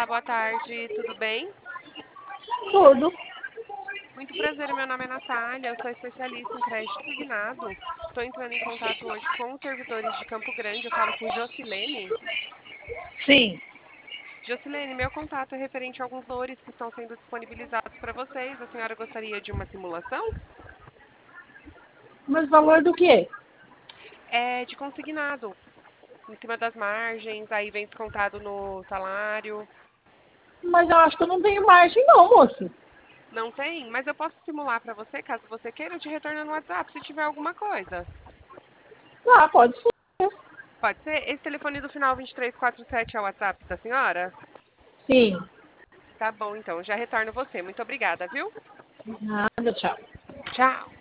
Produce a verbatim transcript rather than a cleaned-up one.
Olá, boa tarde, tudo bem? Tudo. Muito prazer, meu nome é Natália, eu sou especialista em crédito consignado. Estou entrando em contato hoje com os servidores de Campo Grande, eu falo com Jocilene. Sim. Jocilene, meu contato é referente a alguns valores que estão sendo disponibilizados para vocês. A senhora gostaria de uma simulação? Mas valor do quê? É de consignado, em cima das margens, aí vem descontado no salário. Mas eu acho que eu não tenho margem não, moço. Não tem? Mas eu posso simular para você, caso você queira, eu te retorno no WhatsApp se tiver alguma coisa. Ah, pode ser. Pode ser? Esse telefone do final vinte e três quarenta e sete é o WhatsApp da senhora? Sim. Tá bom, então. Já retorno você. Muito obrigada, viu? Nada, tchau. Tchau.